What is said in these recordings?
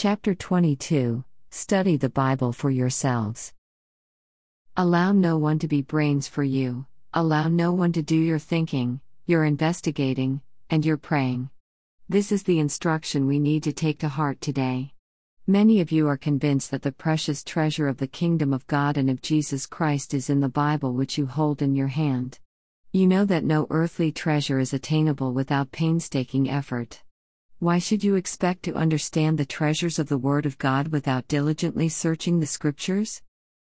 Chapter 22 Study the Bible for yourselves. Allow no one to be brains for you, allow no one to do your thinking, your investigating, and your praying. This is the instruction we need to take to heart today. Many of you are convinced that the precious treasure of the kingdom of God and of Jesus Christ is in the Bible which you hold in your hand. You know that no earthly treasure is attainable without painstaking effort. Why should you expect to understand the treasures of the Word of God without diligently searching the Scriptures?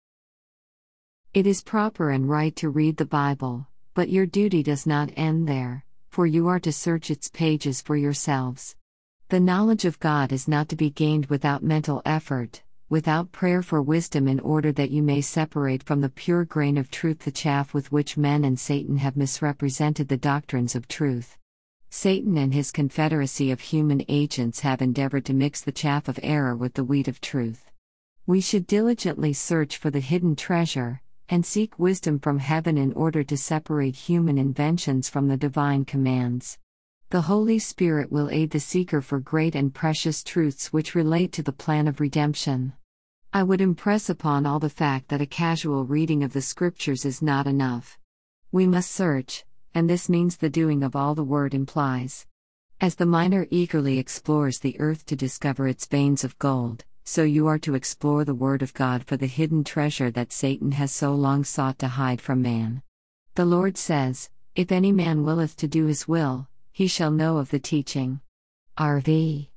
It is proper and right to read the Bible, but your duty does not end there, for you are to search its pages for yourselves. The knowledge of God is not to be gained without mental effort, without prayer for wisdom, in order that you may separate from the pure grain of truth the chaff with which men and Satan have misrepresented the doctrines of truth. Satan and his confederacy of human agents have endeavored to mix the chaff of error with the wheat of truth. We should diligently search for the hidden treasure, and seek wisdom from heaven in order to separate human inventions from the divine commands. The Holy Spirit will aid the seeker for great and precious truths which relate to the plan of redemption. I would impress upon all the fact that a casual reading of the Scriptures is not enough. We must search, and this means the doing of all the Word implies. As the miner eagerly explores the earth to discover its veins of gold, so you are to explore the Word of God for the hidden treasure that Satan has so long sought to hide from man. The Lord says, "If any man willeth to do his will, he shall know of the teaching." RV.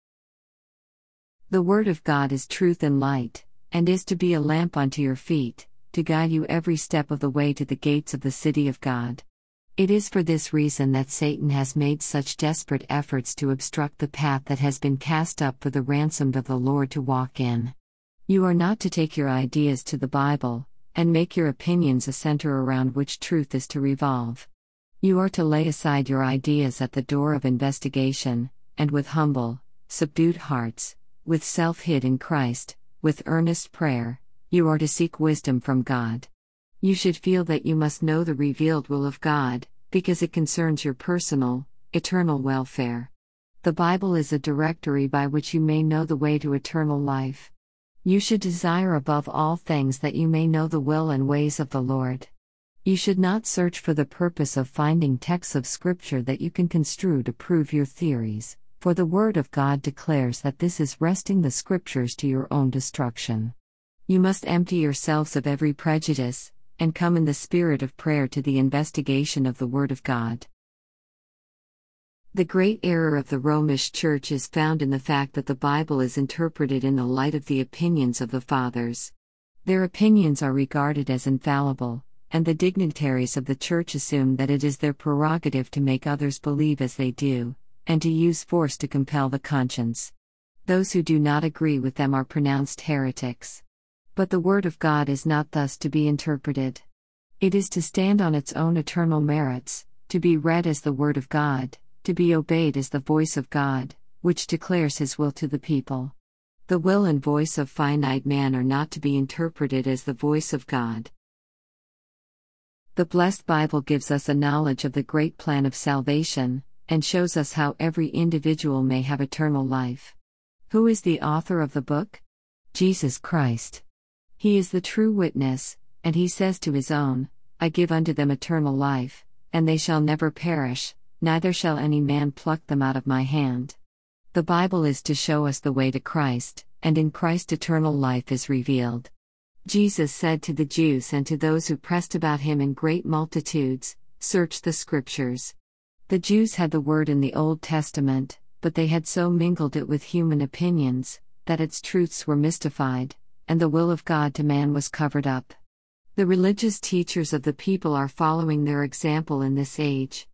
The Word of God is truth and light, and is to be a lamp unto your feet, to guide you every step of the way to the gates of the city of God. It is for this reason that Satan has made such desperate efforts to obstruct the path that has been cast up for the ransomed of the Lord to walk in. You are not to take your ideas to the Bible, and make your opinions a center around which truth is to revolve. You are to lay aside your ideas at the door of investigation, and with humble, subdued hearts, with self hid in Christ, with earnest prayer, you are to seek wisdom from God. You should feel that you must know the revealed will of God, because it concerns your personal, eternal welfare. The Bible is a directory by which you may know the way to eternal life. You should desire above all things that you may know the will and ways of the Lord. You should not search for the purpose of finding texts of Scripture that you can construe to prove your theories, for the Word of God declares that this is wresting the Scriptures to your own destruction. You must empty yourselves of every prejudice, and come in the spirit of prayer to the investigation of the Word of God. The great error of the Romish Church is found in the fact that the Bible is interpreted in the light of the opinions of the Fathers. Their opinions are regarded as infallible, and the dignitaries of the Church assume that it is their prerogative to make others believe as they do, and to use force to compel the conscience. Those who do not agree with them are pronounced heretics. But the Word of God is not thus to be interpreted. It is to stand on its own eternal merits, to be read as the Word of God, to be obeyed as the voice of God, which declares His will to the people. The will and voice of finite man are not to be interpreted as the voice of God. The blessed Bible gives us a knowledge of the great plan of salvation, and shows us how every individual may have eternal life. Who is the author of the book? Jesus Christ. He is the true witness, and He says to His own, "I give unto them eternal life, and they shall never perish, neither shall any man pluck them out of my hand." The Bible is to show us the way to Christ, and in Christ eternal life is revealed. Jesus said to the Jews and to those who pressed about Him in great multitudes, "Search the Scriptures." The Jews had the Word in the Old Testament, but they had so mingled it with human opinions, that its truths were mystified, and the will of God to man was covered up. The religious teachers of the people are following their example in this age.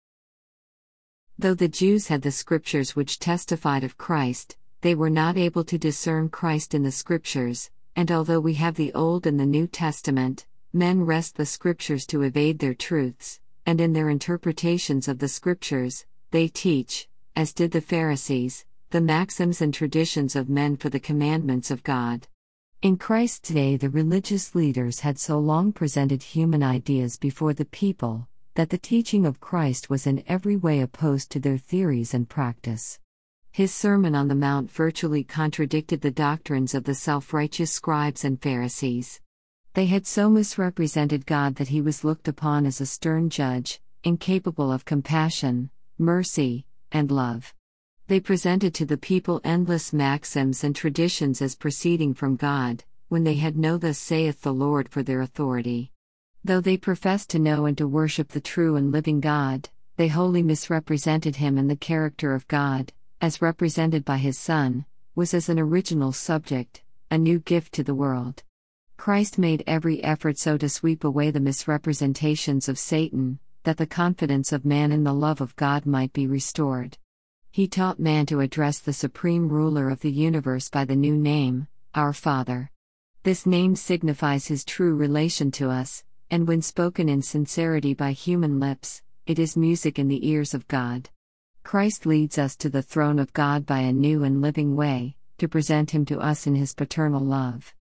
Though the Jews had the Scriptures which testified of Christ, they were not able to discern Christ in the Scriptures, and although we have the Old and the New Testament, men wrest the Scriptures to evade their truths, and in their interpretations of the Scriptures, they teach, as did the Pharisees, the maxims and traditions of men for the commandments of God. In Christ's day, the religious leaders had so long presented human ideas before the people, that the teaching of Christ was in every way opposed to their theories and practice. His Sermon on the Mount virtually contradicted the doctrines of the self-righteous scribes and Pharisees. They had so misrepresented God that he was looked upon as a stern judge, incapable of compassion, mercy, and love. They presented to the people endless maxims and traditions as proceeding from God, when they had no "Thus saith the Lord" for their authority. Though they professed to know and to worship the true and living God, they wholly misrepresented him, and the character of God, as represented by his Son, was as an original subject, a new gift to the world. Christ made every effort so to sweep away the misrepresentations of Satan, that the confidence of man in the love of God might be restored. He taught man to address the supreme ruler of the universe by the new name, Our Father. This name signifies his true relation to us, and when spoken in sincerity by human lips, it is music in the ears of God. Christ leads us to the throne of God by a new and living way, to present him to us in his paternal love.